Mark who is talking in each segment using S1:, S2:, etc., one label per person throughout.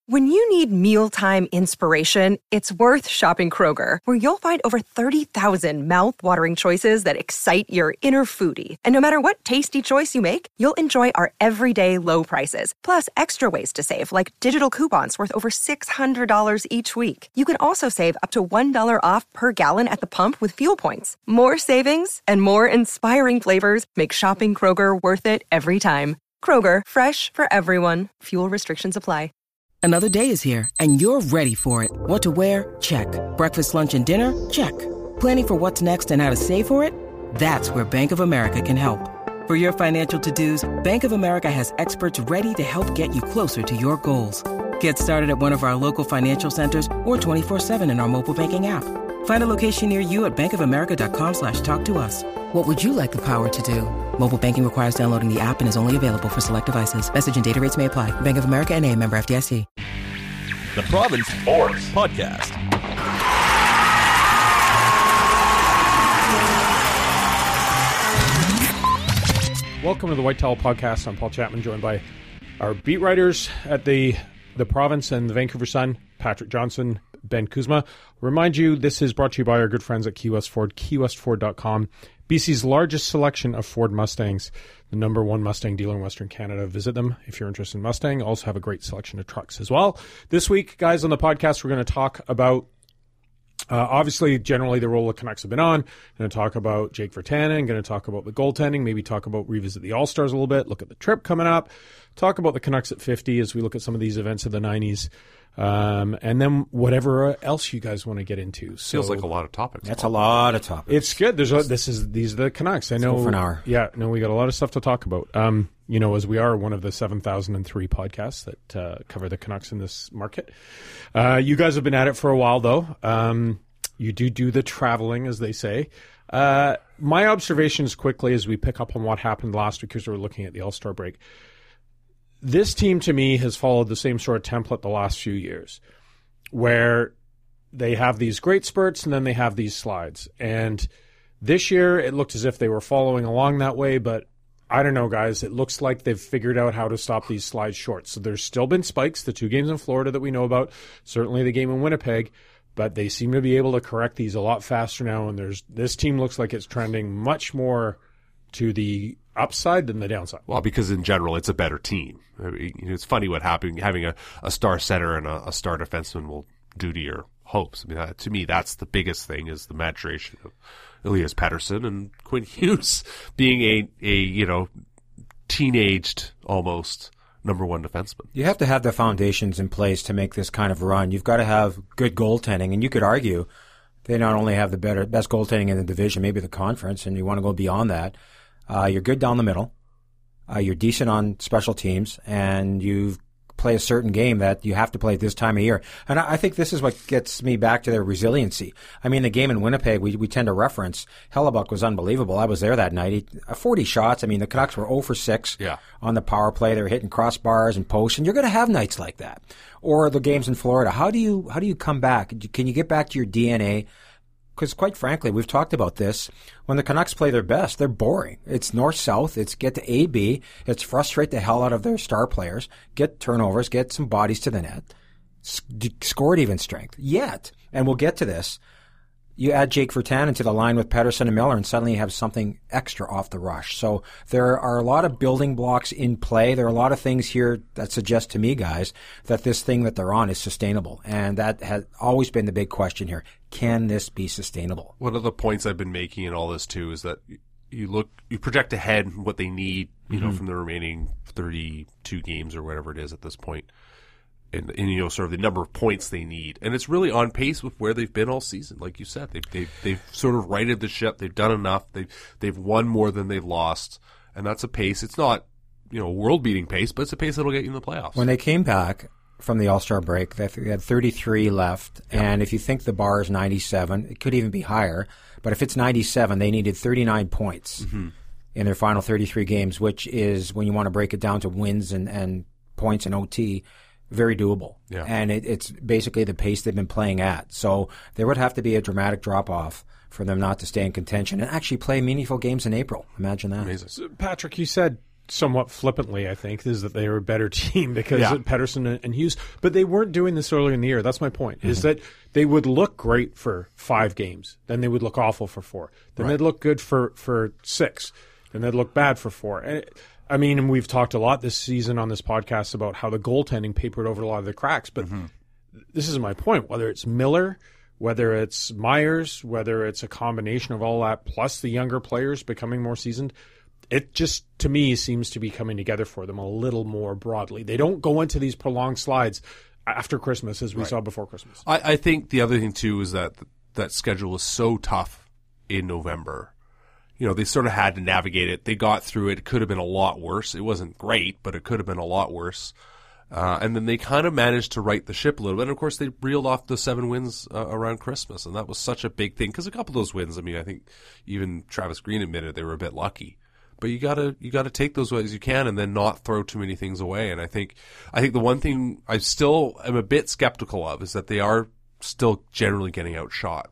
S1: When you need mealtime inspiration, it's worth shopping Kroger, where you'll find over 30,000 mouth-watering choices that excite your inner foodie. And no matter what tasty choice you make, you'll enjoy our everyday low prices, plus extra ways to save, like digital coupons worth over $600 each week. You can also save up to $1 off per gallon at the pump with fuel points. More savings and more inspiring flavors make shopping Kroger worth it every time. Kroger, fresh for everyone. Fuel restrictions apply.
S2: Another day is here, and you're ready for it. What to wear? Check. Breakfast, lunch, and dinner? Check. Planning for what's next and how to save for it? That's where Bank of America can help. For your financial to-dos, Bank of America has experts ready to help get you closer to your goals. Get started at one of our local financial centers or 24/7 in our mobile banking app. Find a location near you at bankofamerica.com/talktous. What would you like the power to do? Mobile banking requires downloading the app and is only available for select devices. Message and data rates may apply. Bank of America N.A., member FDIC.
S3: The Province Sports Podcast.
S4: Welcome to the White Towel Podcast. I'm Paul Chapman, joined by our beat writers at the Province and the Vancouver Sun, Patrick Johnson, Ben Kuzma. Remind you, this is brought to you by our good friends at Key West Ford, keywestford.com. BC's largest selection of Ford Mustangs, the number one Mustang dealer in Western Canada. Visit them if you're interested in Mustang. Also have a great selection of trucks as well. This week, guys, on the podcast, we're going to talk about, obviously, generally the role the Canucks have been on. Going to talk about Jake Virtanen, going to talk about the goaltending, maybe talk about revisit the All-Stars a little bit, look at the trip coming up, talk about the Canucks at 50 as we look at some of these events of the 90s. And then whatever else you guys want to get into. So,
S5: feels like a lot of topics.
S6: That's a lot of topics.
S4: It's good. These are the Canucks. I know.
S6: Let's go for an hour.
S4: Yeah, no, we got a lot of stuff to talk about. As we are one of the 7,003 podcasts that cover the Canucks in this market. You guys have been at it for a while, though. You do the traveling, as they say. My observations quickly as we pick up on what happened last week, because we were looking at the All-Star break. This team, to me, has followed the same sort of template the last few years, where they have these great spurts and then they have these slides. And this year, it looked as if they were following along that way, but I don't know, guys. It looks like they've figured out how to stop these slides short. So there's still been spikes, the 2 games in Florida that we know about, certainly the game in Winnipeg, but they seem to be able to correct these a lot faster now, and this team looks like it's trending much more to the upside than the downside.
S5: Well, because in general, it's a better team. I mean, it's funny what happened, having a star center and a star defenseman will do to your hopes. I mean, to me, that's the biggest thing, is the maturation of Elias Pettersson and Quinn Hughes being a teenaged almost number one defenseman.
S6: You have to have the foundations in place to make this kind of run. You've got to have good goaltending, and you could argue they not only have the best goaltending in the division, maybe the conference, and you want to go beyond that. You're good down the middle. You're decent on special teams, and you play a certain game that you have to play at this time of year. And I think this is what gets me back to their resiliency. I mean, the game in Winnipeg, we tend to reference, Hellebuck was unbelievable. I was there that night. 40 shots. I mean, the Canucks were 0 for 6 on the power play. They were hitting crossbars and posts, and you're going to have nights like that. Or the games in Florida. How do you come back? Can you get back to your DNA? Because quite frankly, we've talked about this. When the Canucks play their best, they're boring. It's north-south. It's get to A, B. It's frustrate the hell out of their star players, get turnovers, get some bodies to the net, score at even strength. Yet, and we'll get to this, you add Jake Virtanen to the line with Pettersson and Miller, and suddenly you have something extra off the rush. So there are a lot of building blocks in play. There are a lot of things here that suggest to me, guys, that this thing that they're on is sustainable. And that has always been the big question here. Can this be sustainable?
S5: One of the points I've been making in all this, too, is that you project ahead what they need, from the remaining 32 games or whatever it is at this point. And sort of the number of points they need, and it's really on pace with where they've been all season. Like you said, they've sort of righted the ship. They've done enough. They've won more than they've lost, and that's a pace. It's not a world beating pace, but it's a pace that'll get you in the playoffs.
S6: When they came back from the All-Star break, they had 33 left, and if you think the bar is 97, it could even be higher. But if it's 97, they needed 39 points in their final 33 games, which is, when you want to break it down to wins and points in OT, very doable. Yeah. And it's basically the pace they've been playing at. So there would have to be a dramatic drop-off for them not to stay in contention and actually play meaningful games in April. Imagine that.
S5: Amazing.
S4: So, Patrick, you said somewhat flippantly, I think, is that they were a better team because
S5: Yeah.
S4: of Pettersson and Hughes. But they weren't doing this earlier in the year. That's my point, is that they would look great for 5 games. Then they would look awful for 4. Then they'd look good for 6. Then they'd look bad for 4. And we've talked a lot this season on this podcast about how the goaltending papered over a lot of the cracks. But this is my point. Whether it's Miller, whether it's Myers, whether it's a combination of all that, plus the younger players becoming more seasoned, it just, to me, seems to be coming together for them a little more broadly. They don't go into these prolonged slides after Christmas as we saw before Christmas.
S5: I think the other thing, too, is that schedule was so tough in November. They sort of had to navigate it. They got through it. It could have been a lot worse. It wasn't great, but it could have been a lot worse. And then they kind of managed to right the ship a little bit. And, of course, they reeled off the 7 wins around Christmas, and that was such a big thing. Because a couple of those wins, I think even Travis Green admitted they were a bit lucky. But you gotta take those ways you can, and then not throw too many things away. And I think the one thing I still am a bit skeptical of is that they are still generally getting outshot.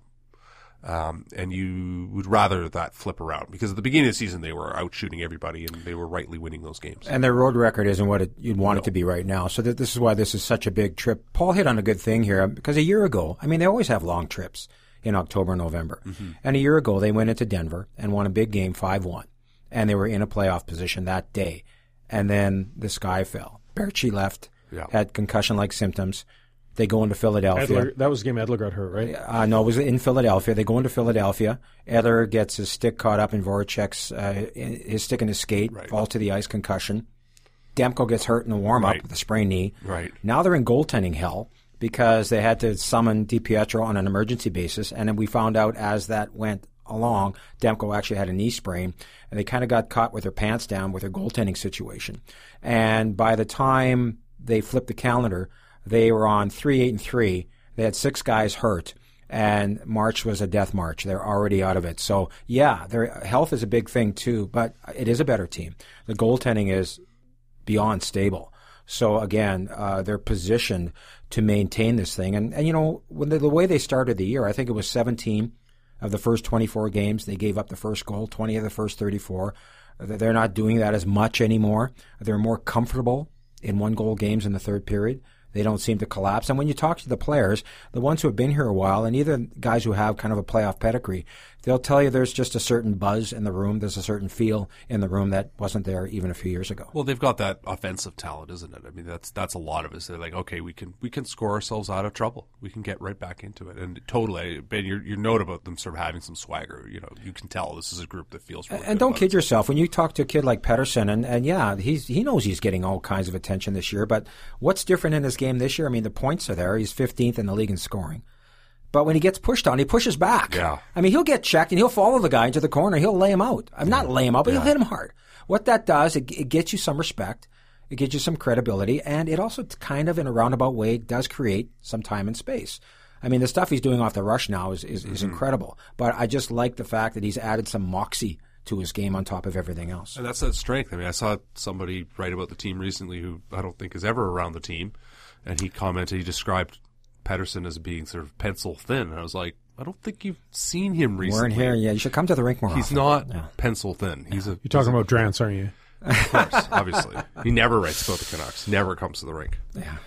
S5: And you would rather that flip around, because at the beginning of the season they were out shooting everybody and they were rightly winning those games.
S6: And their road record isn't what you'd want it to be right now. So this is why this is such a big trip. Paul hit on a good thing here, because a year ago, they always have long trips in October and November. And a year ago they went into Denver and won a big game 5-1. And they were in a playoff position that day. And then the sky fell. Berchi left, had concussion-like symptoms. They go into Philadelphia.
S4: That was the game Edler got hurt, right?
S6: No, it was in Philadelphia. They go into Philadelphia. Edler gets his stick caught up in Voracek's, his stick in his skate, falls to the ice, concussion. Demko gets hurt in the warm-up with a sprained knee.
S5: Right.
S6: Now they're in goaltending hell because they had to summon DiPietro on an emergency basis. And then we found out as that went along, Demko actually had a knee sprain, and they kind of got caught with their pants down with their goaltending situation. And by the time they flipped the calendar, they were on 3-8-3. They had 6 guys hurt, and March was a death march. They're already out of it. So, yeah, their health is a big thing too, but it is a better team. The goaltending is beyond stable. So, again, they're positioned to maintain this thing. And when the way they started the year, I think it was 17 of the first 24 games, they gave up the first goal, 20 of the first 34. They're not doing that as much anymore. They're more comfortable in 1-goal games in the third period. They don't seem to collapse. And when you talk to the players, the ones who have been here a while, and either guys who have kind of a playoff pedigree, they'll tell you there's just a certain buzz in the room. There's a certain feel in the room that wasn't there even a few years ago.
S5: Well, they've got that offensive talent, isn't it? That's a lot of it. They're like, okay, we can score ourselves out of trouble. We can get right back into it. And totally, Ben, your note about them sort of having some swagger, you can tell this is a group that feels really
S6: and
S5: good
S6: don't kid yourself. When you talk to a kid like Pettersson, and yeah, he knows he's getting all kinds of attention this year, but what's different in his game this year? The points are there. He's 15th in the league in scoring. But when he gets pushed on, he pushes back.
S5: Yeah.
S6: He'll get checked and he'll follow the guy into the corner. He'll lay him out. Not lay him out, but he'll hit him hard. What that does, it gets you some respect. It gives you some credibility. And it also kind of, in a roundabout way, does create some time and space. The stuff he's doing off the rush now is incredible. But I just like the fact that he's added some moxie to his game on top of everything else.
S5: And that's that strength. I saw somebody write about the team recently who I don't think is ever around the team. And he described Pettersson as being sort of pencil thin. And I was like, I don't think you've seen him recently.
S6: Weren't here. Yeah, you should come to the rink more
S5: He's
S6: often.
S5: not pencil thin.
S4: You're talking about Drance, aren't you?
S5: Of course, obviously. He never writes about the Canucks. Never comes to the rink.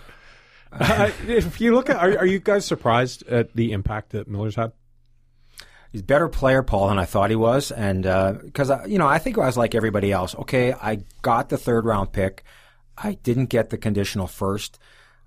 S6: Yeah.
S4: If you look at, are you guys surprised at the impact that Miller's had?
S6: He's a better player, Paul, than I thought he was. And because, I think I was like everybody else. Okay, I got the 3rd-round pick. I didn't get the conditional first.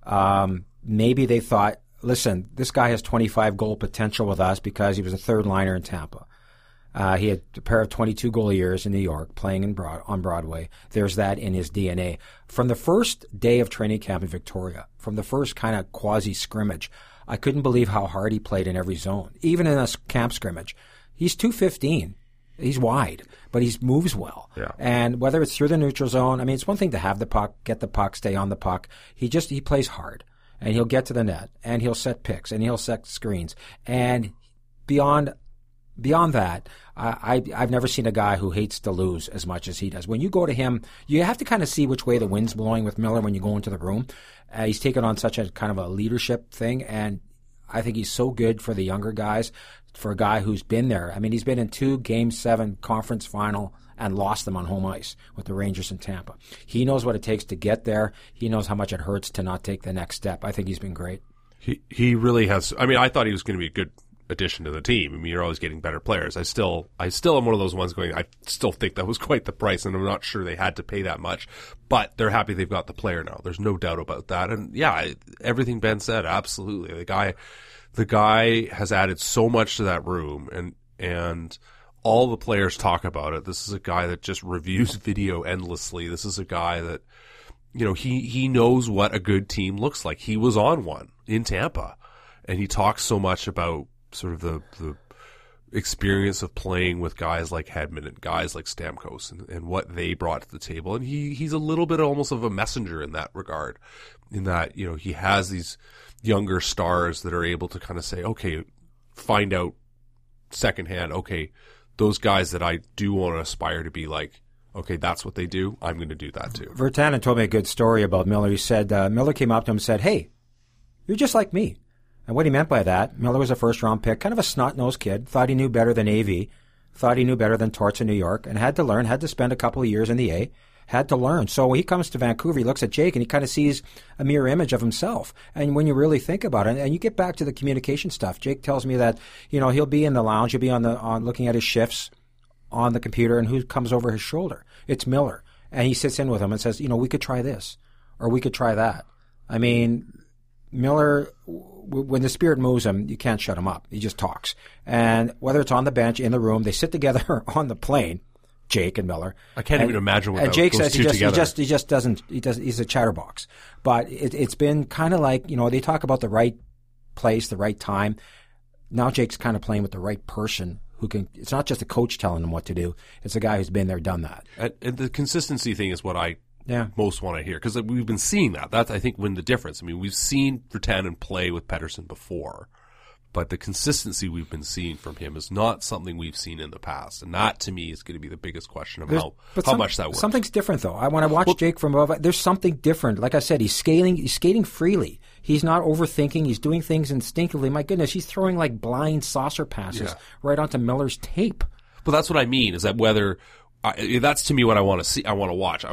S6: Maybe they thought, listen, this guy has 25 goal potential with us because he was a 3rd liner in Tampa. He had a pair of 22-goal years in New York playing on Broadway. There's that in his DNA. From the first day of training camp in Victoria, from the first kind of quasi-scrimmage, I couldn't believe how hard he played in every zone. Even in a camp scrimmage, he's 215. He's wide, but he moves well.
S5: Yeah.
S6: And whether it's through the neutral zone, it's one thing to have the puck, get the puck, stay on the puck. He plays hard, and he'll get to the net, and he'll set picks, and he'll set screens. And beyond that, I've never seen a guy who hates to lose as much as he does. When you go to him, you have to kind of see which way the wind's blowing with Miller when you go into the room. He's taken on such a kind of a leadership thing, and I think he's so good for the younger guys, for a guy who's been there. I mean, he's been in 2 Game 7 conference final and lost them on home ice with the Rangers in Tampa. He knows what it takes to get there. He knows how much it hurts to not take the next step. I think he's been great.
S5: He really has. I mean, I thought he was going to be a good addition to the team. I mean, you're always getting better players. I still am one of those ones going, I still think that was quite the price, and I'm not sure they had to pay that much. But they're happy they've got the player now. There's no doubt about that. And yeah, everything Ben said, absolutely. The guy has added so much to that room, and all the players talk about it. This is a guy that just reviews video endlessly. This is a guy that, you know, he knows what a good team looks like. He was on one in Tampa, and he talks so much about sort of the experience of playing with guys like Hedman and guys like Stamkos and what they brought to the table. And he's a little bit almost of a messenger in that regard, in that, you know, he has these younger stars that are able to kind of say, okay, find out secondhand, okay, those guys that I do want to aspire to be like, okay, that's what they do, I'm going to do that too.
S6: Virtanen told me a good story about Miller. He said, Miller came up to him and said, hey, you're just like me. And what he meant by that, Miller was a first-round pick, kind of a snot-nosed kid, thought he knew better than AV, thought he knew better than Torts in New York, and had to learn, had to spend a couple of years in the A, had to learn. So when he comes to Vancouver, he looks at Jake and he kind of sees a mirror image of himself. And when you really think about it, and you get back to the communication stuff, Jake tells me that, you know, he'll be in the lounge, he'll be on looking at his shifts on the computer, and who comes over his shoulder? It's Miller. And he sits in with him and says, you know, we could try this, or we could try that. I mean, Miller, when the spirit moves him, you can't shut him up. He just talks. And whether it's on the bench, in the room, they sit together on the plane, Jake and Miller.
S5: I can't even imagine what
S6: and Jake says he just
S5: doesn't.
S6: He's a chatterbox. But it's been kind of like, you know, they talk about the right place, the right time. Now Jake's kind of playing with the right person who can, it's not just a coach telling him what to do. It's a guy who's been there, done that.
S5: And the consistency thing is what I most want to hear, because we've been seeing that. That's, I think, when the difference. I mean, we've seen Virtanen play with Pettersson before, but the consistency we've been seeing from him is not something we've seen in the past. And that, to me, is going to be the biggest question of how much that works.
S6: Something's different, though. When I watch Jake from above, there's something different. Like I said, he's skating freely. He's not overthinking. He's doing things instinctively. My goodness, he's throwing like blind saucer passes right onto Miller's tape.
S5: But that's what I mean, is that whether that's to me what I want to see. I want to watch.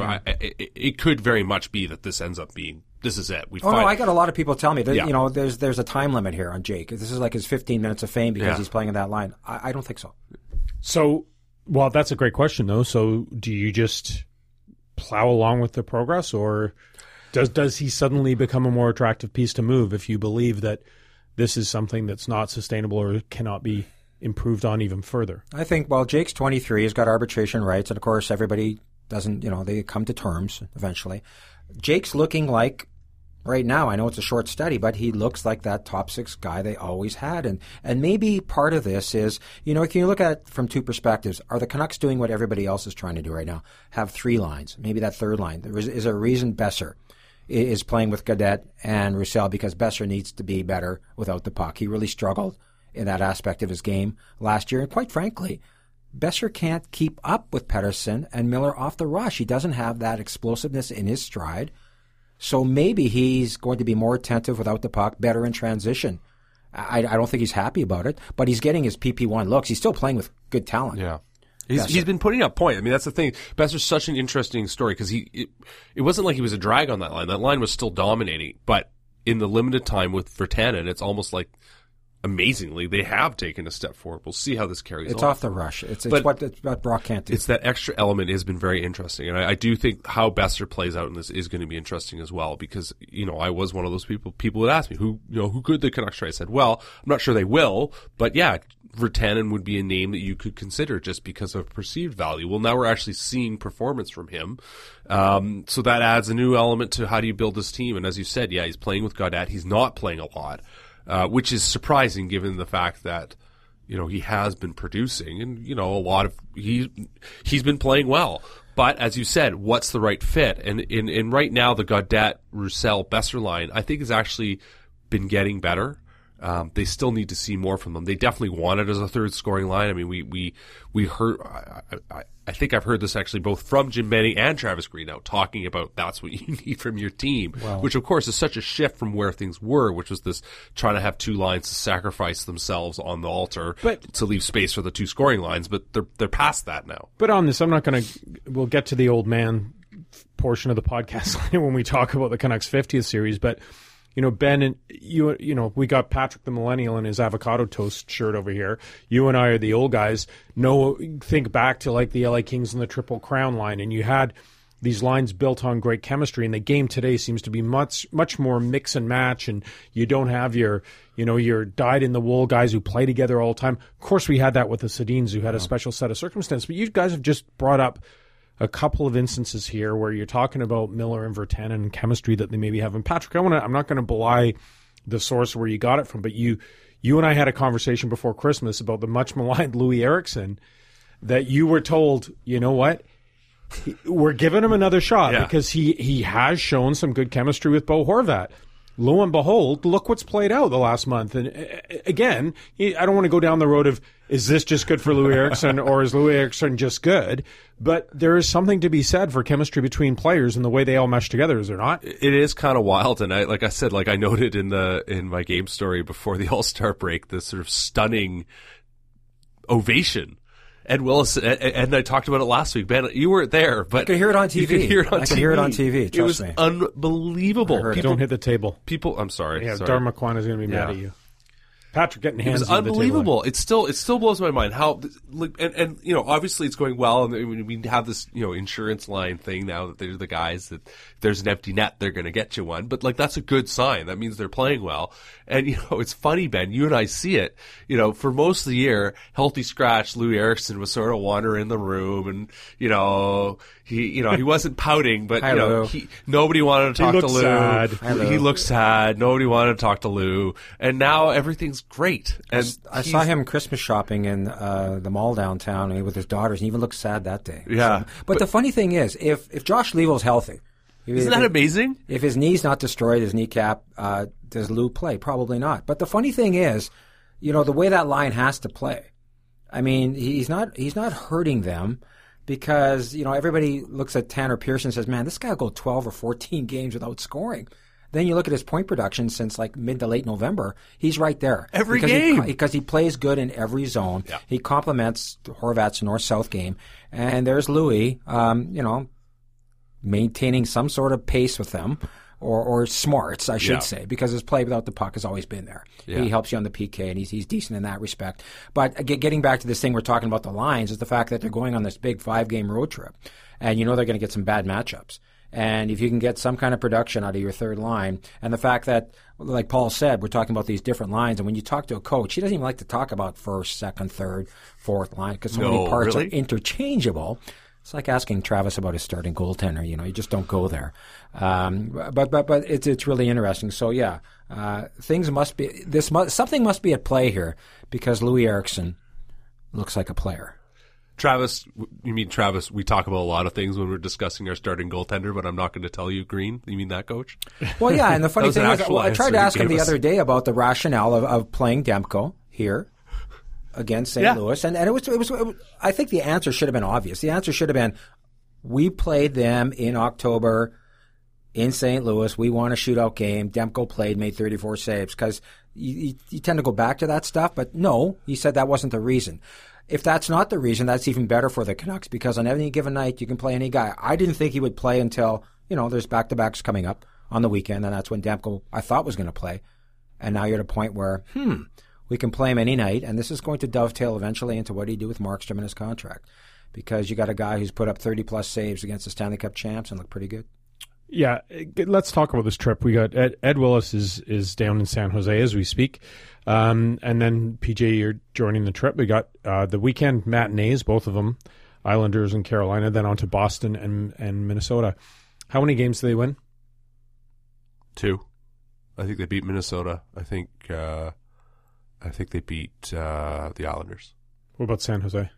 S5: It could very much be that this ends up being, this is it.
S6: No, I got a lot of people tell me that, you know, there's a time limit here on Jake. This is like his 15 minutes of fame because he's playing in that line. I don't think so.
S4: So, well, that's a great question, though. So do you just plow along with the progress, or does he suddenly become a more attractive piece to move if you believe that this is something that's not sustainable or cannot be improved on even further?
S6: I think, well, Jake's 23, he's got arbitration rights, and of course everybody doesn't, you know, they come to terms eventually. Jake's looking like, right now, I know it's a short study, but he looks like that top 6 guy they always had. And maybe part of this is, you know, can you look at it from 2 perspectives? Are the Canucks doing what everybody else is trying to do right now? Have 3 lines, maybe that third line. Is there a reason Besser is playing with Gaudette and Roussel? Because Besser needs to be better without the puck. He really struggled in that aspect of his game last year. And quite frankly, Besser can't keep up with Pettersson and Miller off the rush. He doesn't have that explosiveness in his stride. So maybe he's going to be more attentive without the puck, better in transition. I don't think he's happy about it, but he's getting his PP1 looks. He's still playing with good talent.
S5: Yeah. He's been putting up point. I mean, that's the thing. Besser's such an interesting story because it wasn't like he was a drag on that line. That line was still dominating. But in the limited time with Virtanen, it's almost like, amazingly, they have taken a step forward. We'll see how this carries on.
S6: It's off the rush. It's what Brock can't do.
S5: It's that extra element has been very interesting. And I do think how Besser plays out in this is going to be interesting as well, because, you know, I was one of those people would ask me, who could the Canucks try? I said, well, I'm not sure they will, but yeah, Virtanen would be a name that you could consider just because of perceived value. Well, now we're actually seeing performance from him. So that adds a new element to how do you build this team. And as you said, yeah, he's playing with Gaudette. He's not playing a lot. Which is surprising given the fact that, you know, he has been producing and, you know, he's been playing well. But as you said, what's the right fit? And in right now, the Gaudette, Roussel, Besser line, I think has actually been getting better. They still need to see more from them. They definitely want it as a third scoring line. I mean, we heard, I think I've heard this actually both from Jim Benning and Travis Green now talking about that's what you need from your team, which of course is such a shift from where things were, which was this trying to have two lines to sacrifice themselves on the altar to leave space for the two scoring lines, but they're past that now.
S4: But on this, we'll get to the old man portion of the podcast when we talk about the Canucks 50th series, but Ben and you we got Patrick the Millennial in his avocado toast shirt over here. You and I are the old guys. Think back to like the LA Kings and the Triple Crown line, and you had these lines built on great chemistry, and the game today seems to be much more mix and match, and you don't have your dyed-in-the-wool guys who play together all the time. Of course, we had that with the Sedins, who had a special set of circumstances, but you guys have just brought up a couple of instances here where you're talking about Miller and Virtanen and chemistry that they maybe have. And Patrick, I'm not going to belie the source where you got it from, but you and I had a conversation before Christmas about the much maligned Louis Eriksson that you were told, you know what, we're giving him another shot because he has shown some good chemistry with Bo Horvat. Lo and behold, look what's played out the last month. And again, I don't want to go down the road of, is this just good for Louis Eriksson or is Louis Eriksson just good? But there is something to be said for chemistry between players and the way they all mesh together, is there not?
S5: It is kind of wild. And I noted in my game story before the All-Star break, this sort of stunning ovation. Ed Willis, and I talked about it last week. Ben, you weren't there, but
S6: I could hear it on TV.
S5: You could hear it on TV.
S6: I could hear it on TV. Trust me.
S5: It was unbelievable.
S4: Don't hit the table.
S5: I'm sorry.
S4: Yeah, Darmaquan is going to be mad at you. Patrick getting hands.
S5: It was unbelievable. It still blows my mind how, and obviously it's going well, and we have this insurance line thing now that they're the guys that if there's an empty net they're going to get you one, but that's a good sign. That means they're playing well. And it's funny, Ben, you and I see it. For most of the year, healthy scratch Louis Eriksson was sort of wandering in the room, and he wasn't pouting, but nobody wanted to talk to Lou.
S4: Sad.
S5: He looked sad. Nobody wanted to talk to Lou, and now everything's great. And
S6: I saw him Christmas shopping in the mall downtown with his daughters, and he even looked sad that day.
S5: Yeah,
S6: but the funny thing is, if Josh Leivel's healthy,
S5: isn't that amazing?
S6: If his knee's not destroyed, his kneecap, does Lou play? Probably not. But the funny thing is, the way that line has to play. I mean, he's not hurting them. Because, everybody looks at Tanner Pearson and says, man, this guy will go 12 or 14 games without scoring. Then you look at his point production since mid to late November. He's right there.
S5: Every game.
S6: Because he plays good in every zone. Yeah. He complements Horvat's north-south game. And there's Louis, maintaining some sort of pace with them. Or smarts, I should say, because his play without the puck has always been there. Yeah. He helps you on the PK, and he's decent in that respect. But getting back to this thing we're talking about the lines is the fact that they're going on this big 5-game road trip, and they're going to get some bad matchups. And if you can get some kind of production out of your third line, and the fact that, like Paul said, we're talking about these different lines, and when you talk to a coach, he doesn't even like to talk about first, second, third, fourth line, because so many parts are interchangeable. It's like asking Travis about his starting goaltender. You just don't go there. But it's really interesting. So things must be something must be at play here because Louis Eriksson looks like a player.
S5: Travis, you mean Travis? We talk about a lot of things when we're discussing our starting goaltender, but I'm not going to tell you, Green. You mean that, Coach?
S6: Well, yeah. And the funny thing is, I tried to ask him the other day about the rationale of playing Demko here against St. Louis, and it was. I think the answer should have been obvious. The answer should have been, we played them in October in St. Louis. We won a shootout game. Demko played, made 34 saves. Because you tend to go back to that stuff, but no, he said that wasn't the reason. If that's not the reason, that's even better for the Canucks because on any given night you can play any guy. I didn't think he would play until there's back-to-backs coming up on the weekend, and that's when Demko I thought was going to play. And now you're at a point where we can play him any night, and this is going to dovetail eventually into what do you do with Markstrom and his contract. Because you got a guy who's put up 30-plus saves against the Stanley Cup champs and looked pretty good.
S4: Yeah, let's talk about this trip. We got Ed Willis is down in San Jose as we speak. And then, PJ, you're joining the trip. We got the weekend matinees, both of them, Islanders and Carolina, then on to Boston and Minnesota. How many games do they win?
S5: 2. I think they beat Minnesota. I think they beat the Islanders.
S4: What about San Jose?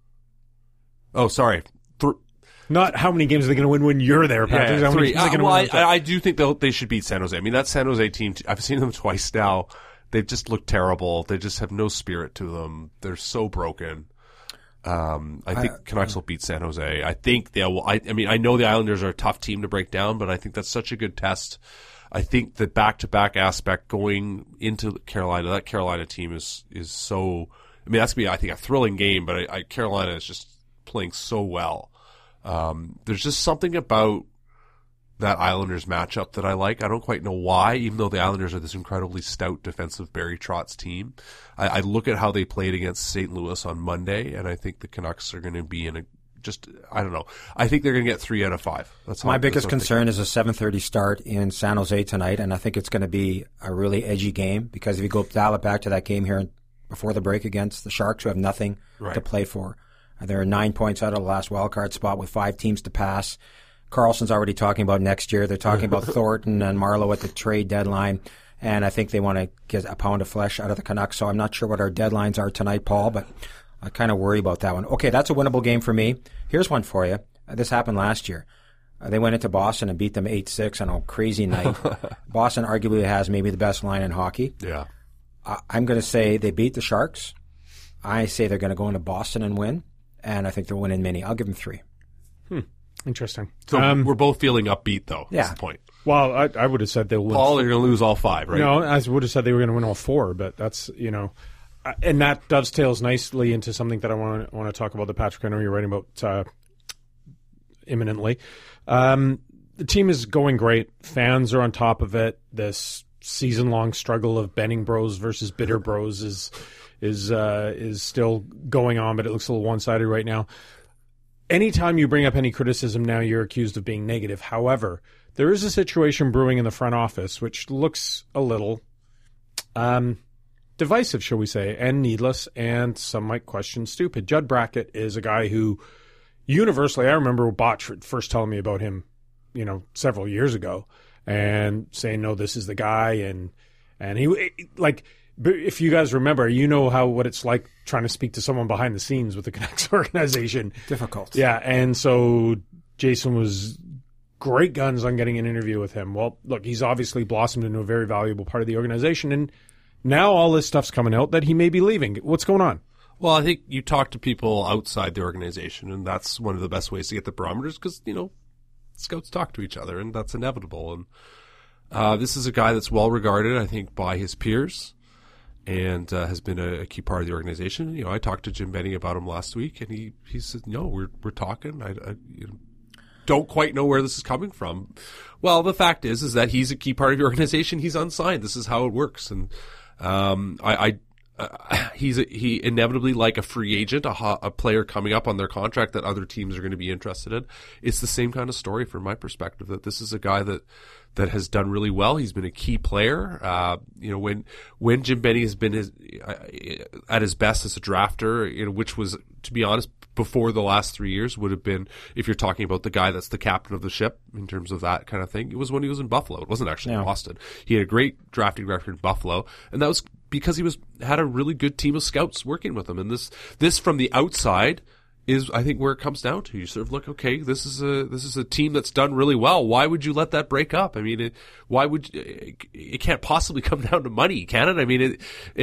S5: Oh, sorry.
S4: Not how many games are they going to win when you're there, Patrick. How many games are they going to win?
S5: I do think they should beat San Jose. I mean, that San Jose team, I've seen them twice now. They've just looked terrible. They just have no spirit to them. They're so broken. I think Canucks will beat San Jose. I think they will. I mean, I know the Islanders are a tough team to break down, but I think that's such a good test. I think the back-to-back aspect going into Carolina, that Carolina team is so. I mean, that's gonna be, I think, a thrilling game. But Carolina is just playing so well. There's just something about that Islanders matchup that I like. I don't quite know why, even though the Islanders are this incredibly stout defensive Barry Trotz team. I look at how they played against St. Louis on Monday, and I think the Canucks are going to be in I don't know. I think they're going to get 3 out of 5.
S6: My biggest concern is a 7:30 start in San Jose tonight, and I think it's going to be a really edgy game because if you go dial it back to that game here before the break against the Sharks, who have nothing to play for. They're 9 points out of the last wildcard spot with 5 teams to pass. Carlson's already talking about next year. They're talking about Thornton and Marleau at the trade deadline, and I think they want to get a pound of flesh out of the Canucks. So I'm not sure what our deadlines are tonight, Paul, but I kind of worry about that one. Okay, that's a winnable game for me. Here's one for you. This happened last year. They went into Boston and beat them 8-6 on a crazy night. Boston arguably has maybe the best line in hockey.
S5: Yeah.
S6: I'm going to say they beat the Sharks. I say they're going to go into Boston and win, and I think they'll win in many. I'll give them 3.
S4: Interesting.
S5: So we're both feeling upbeat, though.
S6: Yeah.
S5: That's the point.
S4: Well, I would have said they'll win.
S5: Paul, they're going to lose all 5, right?
S4: No, I would have said they were going to win all 4, but that's, and that dovetails nicely into something that I want to talk about, the Patrick, I know you're writing about imminently. The team is going great. Fans are on top of it. This season-long struggle of Benning Bros versus Bitter Bros is still going on, but it looks a little one-sided right now. Anytime you bring up any criticism now, you're accused of being negative. However, there is a situation brewing in the front office which looks a little divisive, shall we say, and needless, and some might question stupid. Judd Brackett is a guy who universally, I remember Botch first telling me about him, several years ago, and saying, no, this is the guy, and he, like, if you guys remember, what it's like trying to speak to someone behind the scenes with the Canucks organization.
S6: Difficult.
S4: Yeah, and so Jason was great guns on getting an interview with him. Well, look, he's obviously blossomed into a very valuable part of the organization, and now all this stuff's coming out that he may be leaving. What's going on?
S5: Well, I think you talk to people outside the organization, and that's one of the best ways to get the barometers because, scouts talk to each other, and that's inevitable. And this is a guy that's well regarded, I think, by his peers. And has been a key part of the organization. I talked to Jim Benning about him last week, and he said, "No, we're talking. I don't quite know where this is coming from." Well, the fact is that he's a key part of the organization. He's unsigned. This is how it works, and he inevitably, like a free agent, a player coming up on their contract that other teams are going to be interested in. It's the same kind of story from my perspective. That this is a guy that has done really well. He's been a key player. When Jim Benning has been at his best as a drafter, which was, to be honest, before the last 3 years, would have been, if you're talking about the guy that's the captain of the ship in terms of that kind of thing, it was when he was in Buffalo. It wasn't actually in Boston. He had a great drafting record in Buffalo, and that was because he had a really good team of scouts working with him. And this from the outside is, I think, where it comes down to. You sort of look, okay, this is a team that's done really well. Why would you let that break up? I mean, it can't possibly come down to money, can it? I mean,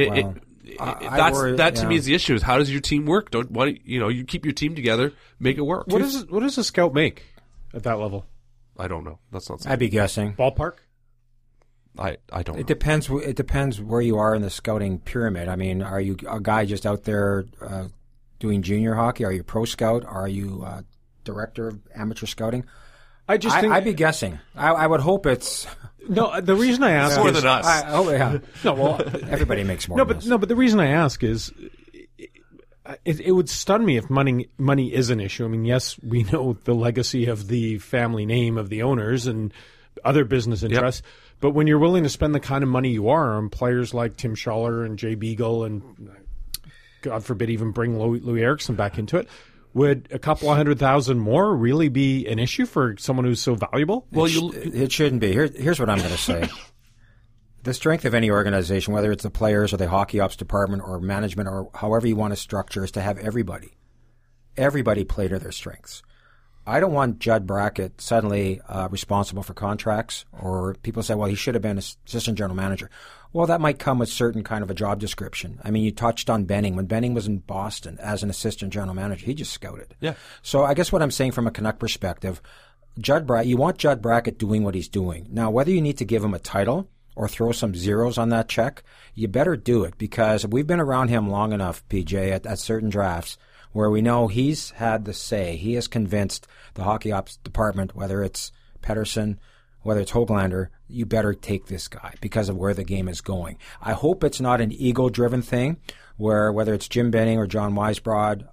S5: that to me is the issue. Is how does your team work? You keep your team together, make it work.
S4: What does a scout make at that level?
S5: I don't know. That's not.
S6: I'd be guessing
S4: ballpark.
S5: I don't know.
S6: It depends where you are in the scouting pyramid. I mean, are you a guy just out there doing junior hockey? Are you pro scout? Are you director of amateur scouting? I'd be guessing. I would hope it's.
S4: No, the reason I ask
S5: more
S4: is,
S5: than us.
S6: No, well, everybody makes more. Than us.
S4: No, but the reason I ask is, it would stun me if money is an issue. I mean, yes, we know the legacy of the family name of the owners and other business interests, but when you're willing to spend the kind of money you are on players like Tim Schaller and Jay Beagle and, God forbid, even bring Louis Eriksson back into it, would a couple of $100,000 more really be an issue for someone who's so valuable?
S6: Well, it shouldn't be. Here's what I'm going to say. The strength of any organization, whether it's the players or the hockey ops department or management or however you want to structure, is to have everybody play to their strengths. I don't want Judd Brackett suddenly responsible for contracts, or people say, well, he should have been assistant general manager. Well, that might come with certain kind of a job description. I mean, you touched on Benning. When Benning was in Boston as an assistant general manager, he just scouted.
S5: Yeah.
S6: So I guess what I'm saying from a Canuck perspective, you want Judd Brackett doing what he's doing. Now, whether you need to give him a title or throw some zeros on that check, you better do it, because we've been around him long enough, PJ, at certain drafts where we know he's had the say. He has convinced the hockey ops department, whether it's Pettersson, whether it's Höglander, you better take this guy because of where the game is going. I hope it's not an ego-driven thing where whether it's Jim Benning or John Weisbrod,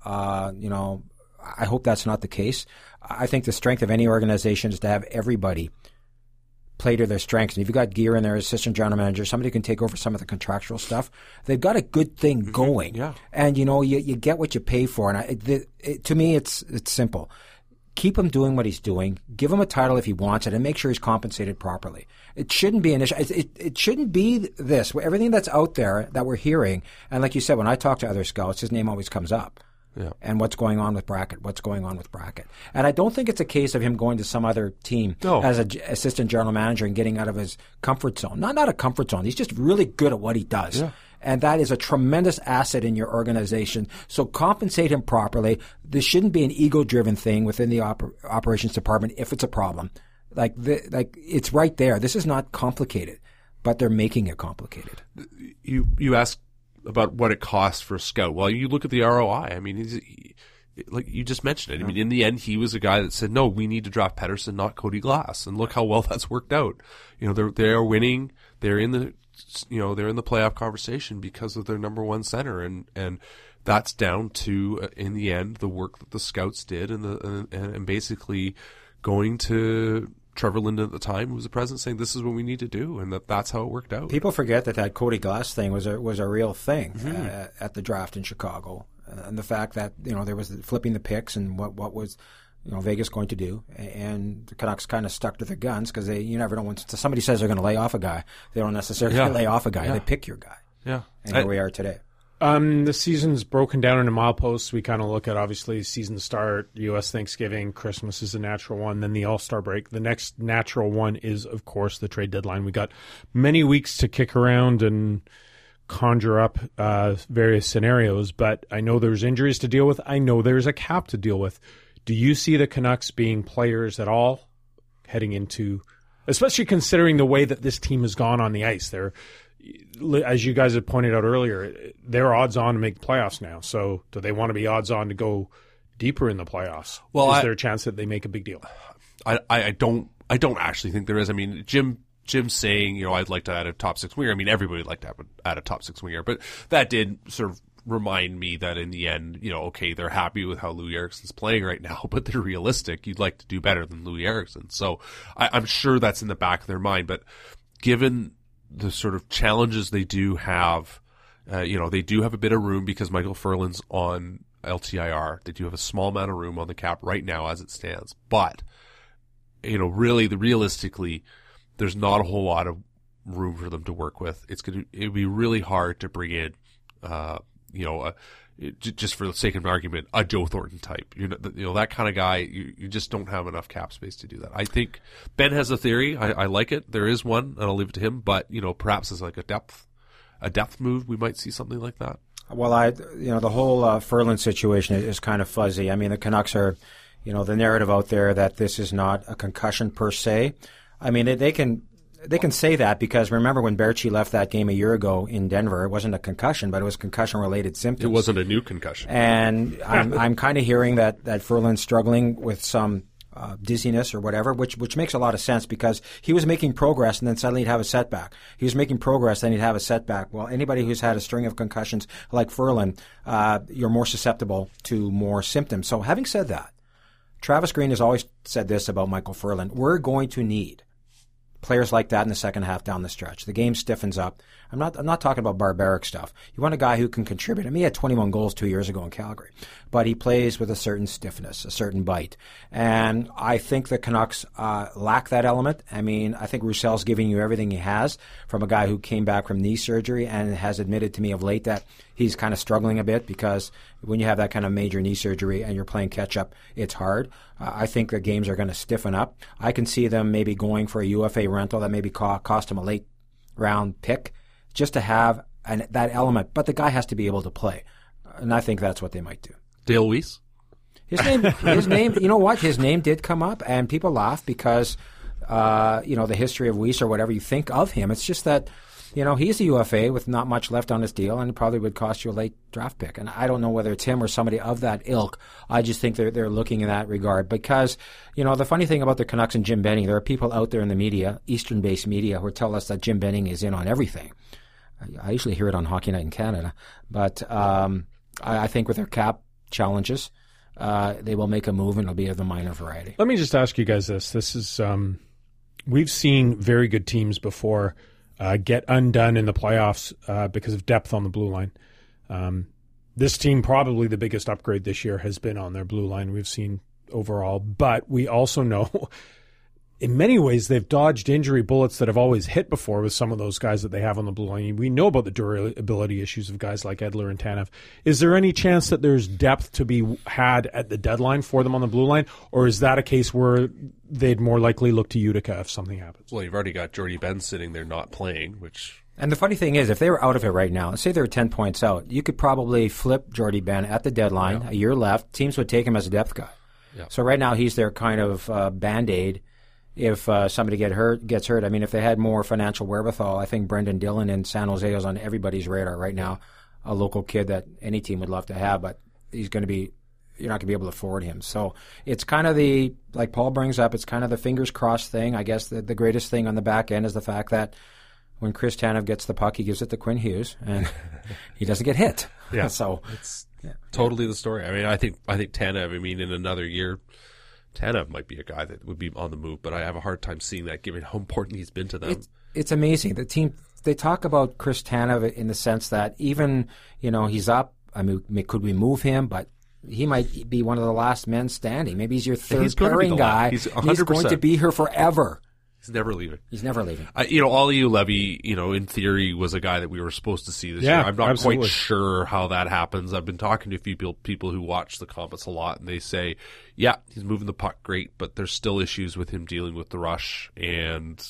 S6: I hope that's not the case. I think the strength of any organization is to have everybody play to their strengths. And if you've got Gear in there, assistant general manager, somebody who can take over some of the contractual stuff, they've got a good thing going.
S5: Yeah.
S6: And, you get what you pay for. And to me, it's simple. Keep him doing what he's doing. Give him a title if he wants it, and make sure he's compensated properly. It shouldn't be an issue. It shouldn't be this. Everything that's out there that we're hearing, and like you said, when I talk to other scouts, his name always comes up.
S5: Yeah.
S6: And what's going on with Brackett? And I don't think it's a case of him going to some other team as an assistant general manager and getting out of his comfort zone. Not a comfort zone. He's just really good at what he does. Yeah. And that is a tremendous asset in your organization. So compensate him properly. This shouldn't be an ego-driven thing within the operations department if it's a problem. Like it's right there. This is not complicated, but they're making it complicated.
S5: You asked about what it costs for a scout. Well, you look at the ROI. I mean, like you just mentioned it. I mean, in the end, he was a guy that said, no, we need to draft Pettersson, not Cody Glass. And look how well that's worked out. They're winning. They're in the playoff conversation because of their number one center. And that's down to, in the end, the work that the scouts did and basically going to Trevor Linden at the time, who was the president, saying this is what we need to do, and that's how it worked out.
S6: People forget that Cody Glass thing was a real thing at the draft in Chicago, and the fact that there was flipping the picks and what was Vegas going to do, and the Canucks kind of stuck to their guns because you never know when somebody says they're going to lay off a guy, they don't necessarily lay off a guy, they pick your guy.
S5: Yeah,
S6: and here we are today.
S4: The season's broken down into mileposts. We kind of look at, obviously, season start, U.S. Thanksgiving, Christmas is a natural one, then the All-Star break. The next natural one is, of course, the trade deadline. We got many weeks to kick around and conjure up various scenarios, but I know there's injuries to deal with. I know there's a cap to deal with. Do you see the Canucks being players at all heading into, especially considering the way that this team has gone on the ice? They're, as you guys have pointed out earlier, they're odds on to make the playoffs now. So do they want to be odds on to go deeper in the playoffs? Well, is there a chance that they make a big deal?
S5: I don't actually think there is. I mean, Jim's saying, I'd like to add a top six winger. I mean, everybody would like to add a top six winger, but that did sort of remind me that in the end, okay, they're happy with how Louis Eriksson's playing right now, but they're realistic. You'd like to do better than Louis Eriksson. So I'm sure that's in the back of their mind, but given the sort of challenges they do have, they do have a bit of room because Michael Ferland's on LTIR. They do have a small amount of room on the cap right now as it stands. But, realistically, there's not a whole lot of room for them to work with. It'd be really hard to bring in, just for the sake of an argument, a Joe Thornton type. That kind of guy, you just don't have enough cap space to do that. I think Ben has a theory. I like it. There is one, and I'll leave it to him. But, perhaps as like a depth move, we might see something like that. Well,
S6: the whole Ferland situation is kind of fuzzy. I mean, the Canucks are, the narrative out there that this is not a concussion per se. I mean, they can say that because remember when Berchi left that game a year ago in Denver, it wasn't a concussion, but it was concussion-related symptoms.
S5: It wasn't a new concussion.
S6: And I'm kind of hearing that Ferland's struggling with some dizziness or whatever, which makes a lot of sense because he was making progress and then suddenly he'd have a setback. He was making progress, then he'd have a setback. Well, anybody who's had a string of concussions like Ferland, you're more susceptible to more symptoms. So having said that, Travis Green has always said this about Michael Ferland. We're going to need players like that in the second half down the stretch. The game stiffens up. I'm not talking about barbaric stuff. You want a guy who can contribute. I mean, he had 21 goals 2 years ago in Calgary, but he plays with a certain stiffness, a certain bite. And I think the Canucks lack that element. I mean, I think Roussel's giving you everything he has from a guy who came back from knee surgery and has admitted to me of late that he's kind of struggling a bit because when you have that kind of major knee surgery and you're playing catch-up, it's hard. I think the games are going to stiffen up. I can see them maybe going for a UFA rental that maybe cost him a late-round pick just to have that element. But the guy has to be able to play, and I think that's what they might do.
S5: Dale Weiss?
S6: His name. You know what? His name did come up, and people laugh because, the history of Weiss or whatever you think of him. It's just that, he's a UFA with not much left on his deal, and it probably would cost you a late draft pick. And I don't know whether it's him or somebody of that ilk. I just think they're looking in that regard because, the funny thing about the Canucks and Jim Benning, there are people out there in the media, Eastern-based media, who tell us that Jim Benning is in on everything. I usually hear it on Hockey Night in Canada, but I think with their cap challenges, they will make a move and it'll be of the minor variety.
S4: Let me just ask you guys this. This is we've seen very good teams before get undone in the playoffs because of depth on the blue line. This team, probably the biggest upgrade this year, has been on their blue line we've seen overall. But we also know in many ways they've dodged injury bullets that have always hit before with some of those guys that they have on the blue line. We know about the durability issues of guys like Edler and Tanev. Is there any chance that there's depth to be had at the deadline for them on the blue line, or is that a case where they'd more likely look to Utica if something happens?
S5: Well, you've already got Jordy Ben sitting there not playing, which...
S6: And the funny thing is, if they were out of it right now, let's say they were 10 points out, you could probably flip Jordy Ben at the deadline, a year left. Teams would take him as a depth guy. Yeah. So right now he's their kind of Band-Aid if somebody gets hurt. I mean, if they had more financial wherewithal, I think Brendan Dillon in San Jose is on everybody's radar right now, a local kid that any team would love to have, but you're not going to be able to afford him. So it's kind of like Paul brings up, it's kind of the fingers crossed thing. I guess the greatest thing on the back end is the fact that when Chris Tanev gets the puck, he gives it to Quinn Hughes, and he doesn't get hit.
S5: Yeah.
S6: So
S5: it's totally the story. I mean, I think Tanev, in another year, Tanev might be a guy that would be on the move, but I have a hard time seeing that given how important he's been to them.
S6: It's amazing. The team, they talk about Chris Tanev in the sense that even, he's up. I mean, could we move him? But he might be one of the last men standing. Maybe he's your third pairing guy.
S5: He's 100%.
S6: He's going to be here forever.
S5: He's never leaving.
S6: Olli
S5: Juolevi, in theory, was a guy that we were supposed to see this year. I'm not quite sure how that happens. I've been talking to a few people who watch the Comets a lot, and they say, yeah, he's moving the puck great, but there's still issues with him dealing with the rush. And,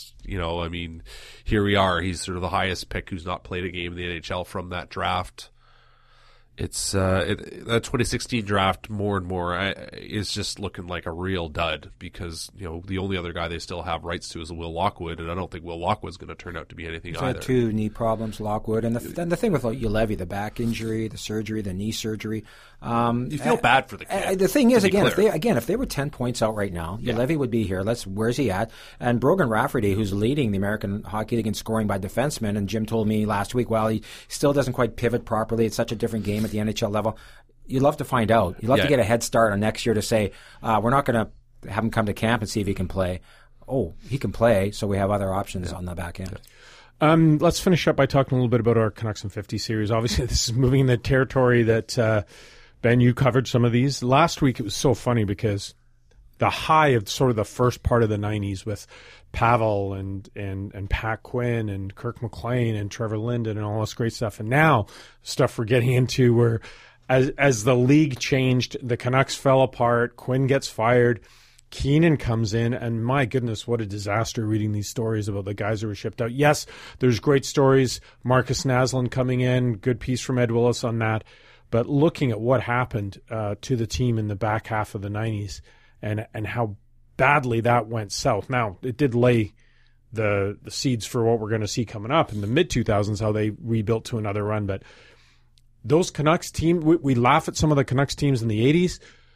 S5: here we are. He's sort of the highest pick who's not played a game in the NHL from that draft. It's that 2016 draft more and more is just looking like a real dud because the only other guy they still have rights to is Will Lockwood, and I don't think Will Lockwood's going to turn out to be anything either.
S6: He's had 2 knee problems, Lockwood, and the thing with Juolevi, the back injury, the surgery, the knee surgery.
S5: You feel bad for the kid.
S6: The thing is, if they were 10 points out right now, Juolevi would be here. Where's he at? And Brogan Rafferty, who's leading the American Hockey League in scoring by defensemen, and Jim told me last week, he still doesn't quite pivot properly. It's such a different game at the NHL level. You'd love to find out. You'd love to get a head start on next year to say, we're not going to have him come to camp and see if he can play. Oh, he can play, so we have other options on the back end.
S4: Let's finish up by talking a little bit about our Canucks in 50 series. Obviously, this is moving in the territory that, Ben, you covered some of these. Last week, it was so funny because the high of sort of the first part of the 90s with Pavel and Pat Quinn and Kirk McLean and Trevor Linden and all this great stuff. And now stuff we're getting into where as the league changed, the Canucks fell apart, Quinn gets fired, Keenan comes in, and my goodness, what a disaster reading these stories about the guys who were shipped out. Yes, there's great stories. Marcus Naslund coming in, good piece from Ed Willis on that. But looking at what happened to the team in the back half of the 90s and how badly that went south. Now, it did lay the seeds for what we're going to see coming up in the mid-2000s, how they rebuilt to another run. But those Canucks team, we laugh at some of the Canucks teams in the 80s.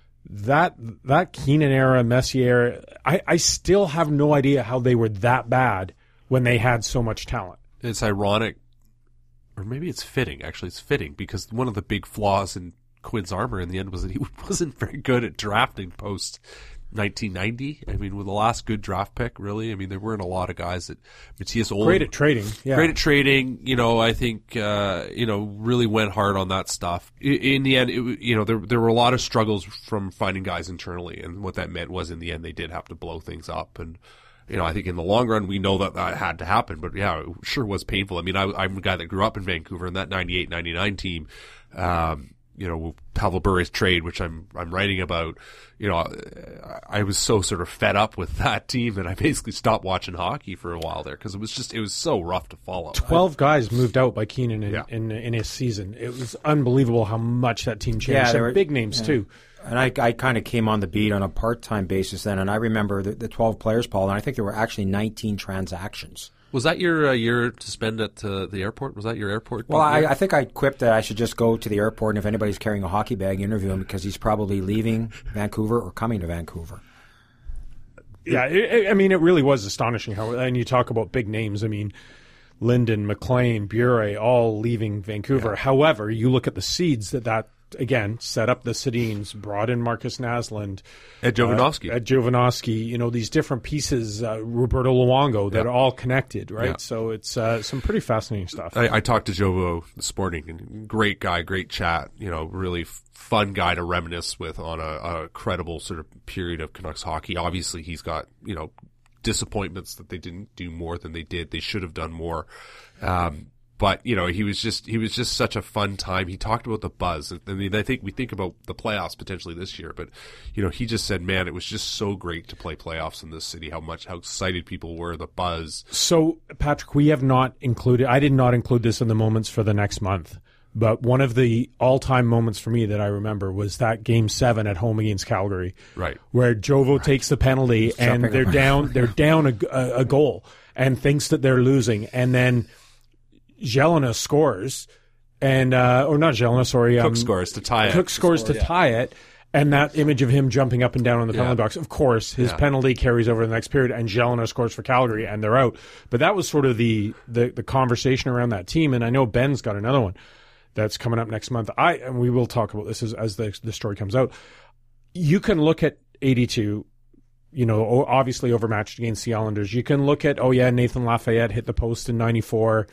S4: That Keenan era, Messier era, I still have no idea how they were that bad when they had so much talent.
S5: It's ironic, or maybe it's fitting. Actually, it's fitting because one of the big flaws in Quinn's armor in the end was that he wasn't very good at drafting post 1990. I mean, with the last good draft pick, really. I mean, there weren't a lot of guys that Matthias Ohlund.
S4: Great at trading. Yeah.
S5: Great at trading. You know, I think, really went hard on that stuff. In the end, there were a lot of struggles from finding guys internally. And what that meant was in the end, they did have to blow things up. And, I think in the long run, we know that had to happen. But yeah, it sure was painful. I mean, I'm a guy that grew up in Vancouver, and that 98-99 team, Pavel Bure's trade, which I'm writing about, I was so sort of fed up with that team that I basically stopped watching hockey for a while there because it was so rough to follow. 12
S4: guys moved out by Keenan in his season. It was unbelievable how much that team changed. Yeah, there were big names too.
S6: And I kind of came on the beat on a part-time basis then, and I remember the 12 players, Paul, and I think there were actually 19 transactions.
S5: Was that your year to spend at the airport? Was that your airport?
S6: Well, I think I quipped that I should just go to the airport, and if anybody's carrying a hockey bag, interview him because he's probably leaving Vancouver or coming to Vancouver.
S4: Yeah, it really was astonishing how, and you talk about big names. I mean, Linden, McLean, Bure, all leaving Vancouver. Yeah. However, you look at the seeds that again, set up the Sedins, brought in Marcus Naslund.
S5: Ed
S4: Jovanovski. These different pieces, Roberto Luongo, that are all connected, right? Yeah. So it's some pretty fascinating stuff.
S5: I talked to Jovo this morning, and great guy, great chat, really fun guy to reminisce with on a credible sort of period of Canucks hockey. Obviously, he's got, disappointments that they didn't do more than they did. They should have done more. But, he was just such a fun time. He talked about the buzz. I mean, I think we think about the playoffs potentially this year, but, he just said, man, it was just so great to play playoffs in this city, how excited people were, the buzz.
S4: So, Patrick, I did not include this in the moments for the next month, but one of the all-time moments for me that I remember was that Game 7 at home against Calgary.
S5: Right.
S4: Where Jovo takes the penalty and they're down a goal and thinks that they're losing, and then Jelena scores, and or not Jelena, sorry.
S5: Cook scores to tie it.
S4: Cook scores to tie it, and that image of him jumping up and down on the penalty box. Of course, his penalty carries over the next period, and Jelena scores for Calgary, and they're out. But that was sort of the conversation around that team, and I know Ben's got another one that's coming up next month. And we will talk about this as the story comes out. You can look at 82. Obviously overmatched against the Islanders. You can look at, Nathan Lafayette hit the post in 94.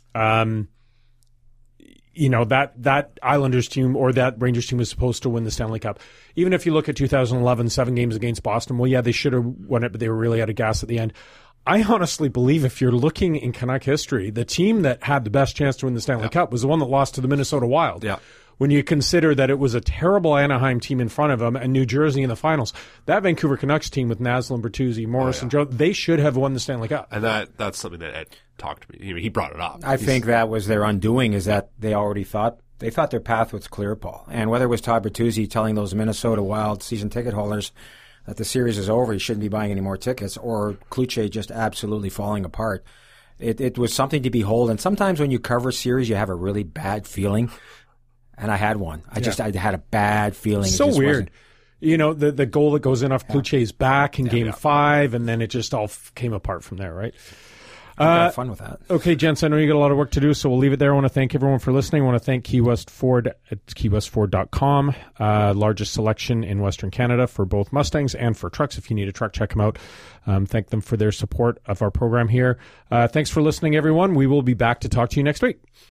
S4: That Islanders team or that Rangers team was supposed to win the Stanley Cup. Even if you look at 2011, 7 games against Boston, they should have won it, but they were really out of gas at the end. I honestly believe if you're looking in Canuck history, the team that had the best chance to win the Stanley Cup was the one that lost to the Minnesota Wild.
S5: Yeah.
S4: When you consider that it was a terrible Anaheim team in front of them and New Jersey in the finals, that Vancouver Canucks team with Naslund, Bertuzzi, Morris, and Joe, they should have won the Stanley Cup.
S5: And that's something that Ed talked to me. He brought it up.
S6: I think that was their undoing, is that they already thought their path was clear, Paul. And whether it was Todd Bertuzzi telling those Minnesota Wild season ticket holders that the series is over, you shouldn't be buying any more tickets, or Kluche just absolutely falling apart, it was something to behold. And sometimes when you cover a series, you have a really bad feeling. And I had one. I had a bad feeling.
S4: So weird. The goal that goes in off Kluche's back in Game 5, and then it just all came apart from there, right?
S6: Had fun with that.
S4: Okay, gents, I know you got a lot of work to do, so we'll leave it there. I want to thank everyone for listening. I want to thank Key West Ford at keywestford.com, largest selection in Western Canada for both Mustangs and for trucks. If you need a truck, check them out. Thank them for their support of our program here. Thanks for listening, everyone. We will be back to talk to you next week.